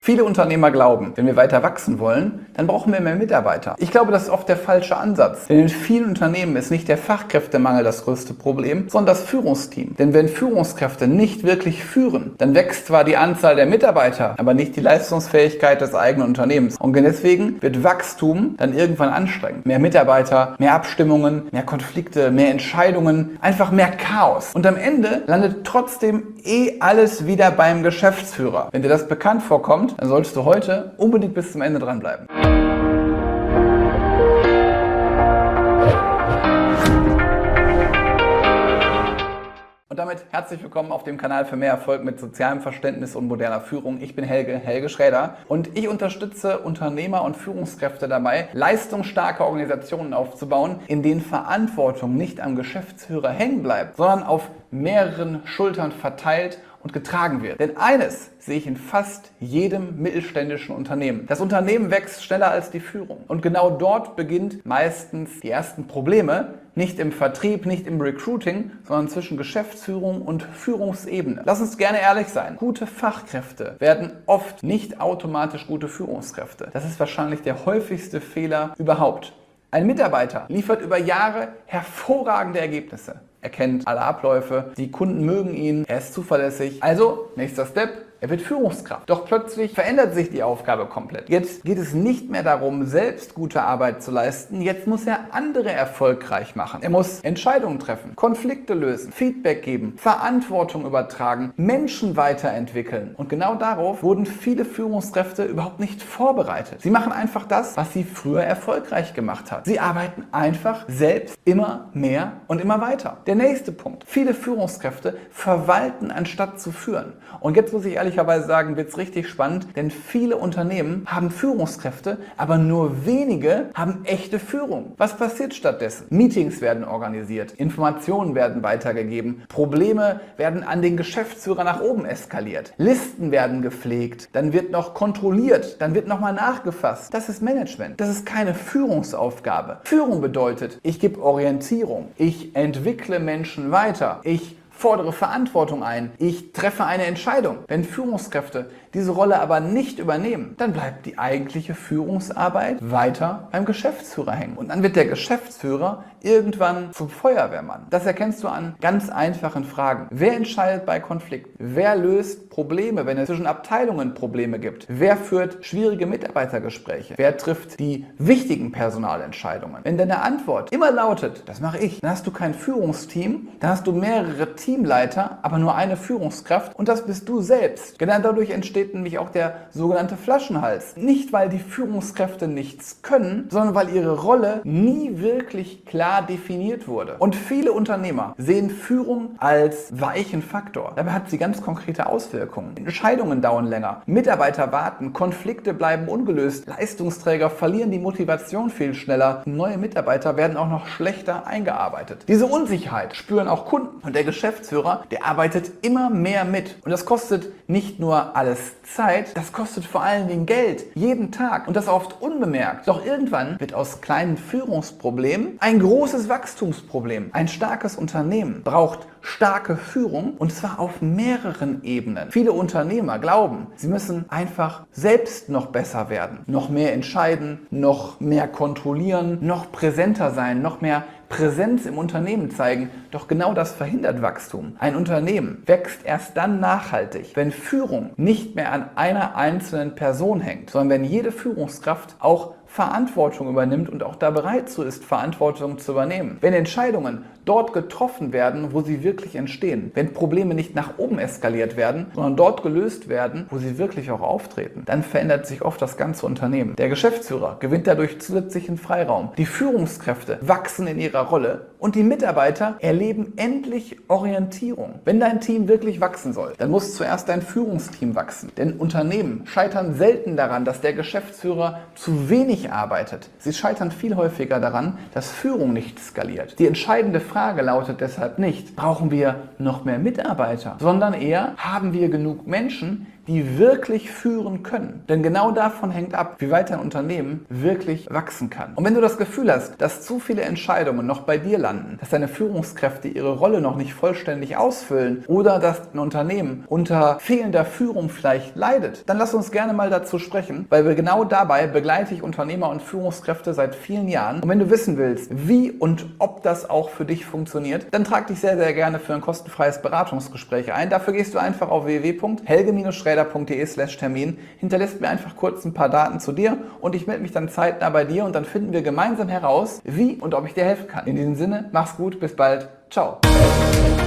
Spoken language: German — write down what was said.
Viele Unternehmer glauben, wenn wir weiter wachsen wollen, dann brauchen wir mehr Mitarbeiter. Ich glaube, das ist oft der falsche Ansatz. Denn in vielen Unternehmen ist nicht der Fachkräftemangel das größte Problem, sondern das Führungsteam. Denn wenn Führungskräfte nicht wirklich führen, dann wächst zwar die Anzahl der Mitarbeiter, aber nicht die Leistungsfähigkeit des eigenen Unternehmens. Und deswegen wird Wachstum dann irgendwann anstrengend. Mehr Mitarbeiter, mehr Abstimmungen, mehr Konflikte, mehr Entscheidungen, einfach mehr Chaos. Und am Ende landet trotzdem alles wieder beim Geschäftsführer. Wenn dir das bekannt vorkommt, dann solltest du heute unbedingt bis zum Ende dranbleiben. Und damit herzlich willkommen auf dem Kanal für mehr Erfolg mit sozialem Verständnis und moderner Führung. Ich bin Helge Schräder und ich unterstütze Unternehmer und Führungskräfte dabei, leistungsstarke Organisationen aufzubauen, in denen Verantwortung nicht am Geschäftsführer hängen bleibt, sondern auf mehreren Schultern verteilt und getragen wird. Denn eines sehe ich in fast jedem mittelständischen Unternehmen. Das Unternehmen wächst schneller als die Führung. Und genau dort beginnt meistens die ersten Probleme. Nicht im Vertrieb, nicht im Recruiting, sondern zwischen Geschäftsführung und Führungsebene. Lass uns gerne ehrlich sein. Gute Fachkräfte werden oft nicht automatisch gute Führungskräfte. Das ist wahrscheinlich der häufigste Fehler überhaupt. Ein Mitarbeiter liefert über Jahre hervorragende Ergebnisse. Er kennt alle Abläufe, die Kunden mögen ihn, er ist zuverlässig. Also, nächster Step, er wird Führungskraft. Doch plötzlich verändert sich die Aufgabe komplett. Jetzt geht es nicht mehr darum, selbst gute Arbeit zu leisten. Jetzt muss er andere erfolgreich machen. Er muss Entscheidungen treffen, Konflikte lösen, Feedback geben, Verantwortung übertragen, Menschen weiterentwickeln. Und genau darauf wurden viele Führungskräfte überhaupt nicht vorbereitet. Sie machen einfach das, was sie früher erfolgreich gemacht hat. Sie arbeiten einfach selbst immer mehr und immer weiter. Der nächste Punkt. Viele Führungskräfte verwalten, anstatt zu führen. Und jetzt muss ich ehrlicherweise sagen, wird es richtig spannend, denn viele Unternehmen haben Führungskräfte, aber nur wenige haben echte Führung. Was passiert stattdessen? Meetings werden organisiert, Informationen werden weitergegeben, Probleme werden an den Geschäftsführer nach oben eskaliert, Listen werden gepflegt, dann wird noch kontrolliert, dann wird nochmal nachgefasst. Das ist Management. Das ist keine Führungsaufgabe. Führung bedeutet, ich gebe Orientierung, ich entwickle Menschen weiter, ich fordere Verantwortung ein, ich treffe eine Entscheidung. Wenn Führungskräfte diese Rolle aber nicht übernehmen, dann bleibt die eigentliche Führungsarbeit weiter beim Geschäftsführer hängen. Und dann wird der Geschäftsführer irgendwann zum Feuerwehrmann. Das erkennst du an ganz einfachen Fragen. Wer entscheidet bei Konflikten? Wer löst Probleme, wenn es zwischen Abteilungen Probleme gibt? Wer führt schwierige Mitarbeitergespräche? Wer trifft die wichtigen Personalentscheidungen? Wenn deine Antwort immer lautet, das mache ich, dann hast du kein Führungsteam, dann hast du mehrere Teamleiter, aber nur eine Führungskraft und das bist du selbst. Genau dadurch entsteht nämlich auch der sogenannte Flaschenhals. Nicht, weil die Führungskräfte nichts können, sondern weil ihre Rolle nie wirklich klar definiert wurde. Und viele Unternehmer sehen Führung als weichen Faktor. Dabei hat sie ganz konkrete Auswirkungen. Entscheidungen dauern länger, Mitarbeiter warten, Konflikte bleiben ungelöst, Leistungsträger verlieren die Motivation viel schneller, neue Mitarbeiter werden auch noch schlechter eingearbeitet. Diese Unsicherheit spüren auch Kunden und der Geschäftsführer, der arbeitet immer mehr mit. Und das kostet nicht nur alles Zeit, das kostet vor allen Dingen Geld, jeden Tag und das oft unbemerkt. Doch irgendwann wird aus kleinen Führungsproblemen ein großes Wachstumsproblem. Ein starkes Unternehmen braucht starke Führung und zwar auf mehreren Ebenen. Viele Unternehmer glauben, sie müssen einfach selbst noch besser werden, noch mehr entscheiden, noch mehr kontrollieren, noch präsenter sein, noch mehr Präsenz im Unternehmen zeigen. Doch genau das verhindert Wachstum. Ein Unternehmen wächst erst dann nachhaltig, wenn Führung nicht mehr an einer einzelnen Person hängt, sondern wenn jede Führungskraft auch Verantwortung übernimmt und auch da bereit zu ist, Verantwortung zu übernehmen. Wenn Entscheidungen dort getroffen werden, wo sie wirklich entstehen. Wenn Probleme nicht nach oben eskaliert werden, sondern dort gelöst werden, wo sie wirklich auch auftreten, dann verändert sich oft das ganze Unternehmen. Der Geschäftsführer gewinnt dadurch zusätzlichen Freiraum. Die Führungskräfte wachsen in ihrer Rolle und die Mitarbeiter erleben endlich Orientierung. Wenn dein Team wirklich wachsen soll, dann muss zuerst dein Führungsteam wachsen. Denn Unternehmen scheitern selten daran, dass der Geschäftsführer zu wenig arbeitet. Sie scheitern viel häufiger daran, dass Führung nicht skaliert. Die entscheidende Frage lautet deshalb nicht, brauchen wir noch mehr Mitarbeiter, sondern eher, haben wir genug Menschen, die wirklich führen können. Denn genau davon hängt ab, wie weit dein Unternehmen wirklich wachsen kann. Und wenn du das Gefühl hast, dass zu viele Entscheidungen noch bei dir landen, dass deine Führungskräfte ihre Rolle noch nicht vollständig ausfüllen oder dass ein Unternehmen unter fehlender Führung vielleicht leidet, dann lass uns gerne mal dazu sprechen, weil wir genau dabei begleite ich Unternehmer und Führungskräfte seit vielen Jahren. Und wenn du wissen willst, wie und ob das auch für dich funktioniert, dann trag dich sehr, sehr gerne für ein kostenfreies Beratungsgespräch ein. Dafür gehst du einfach auf www.helge-schraeder.de/Termin, hinterlässt mir einfach kurz ein paar Daten zu dir und ich melde mich dann zeitnah bei dir und dann finden wir gemeinsam heraus, wie und ob ich dir helfen kann. In diesem Sinne, mach's gut, bis bald, ciao.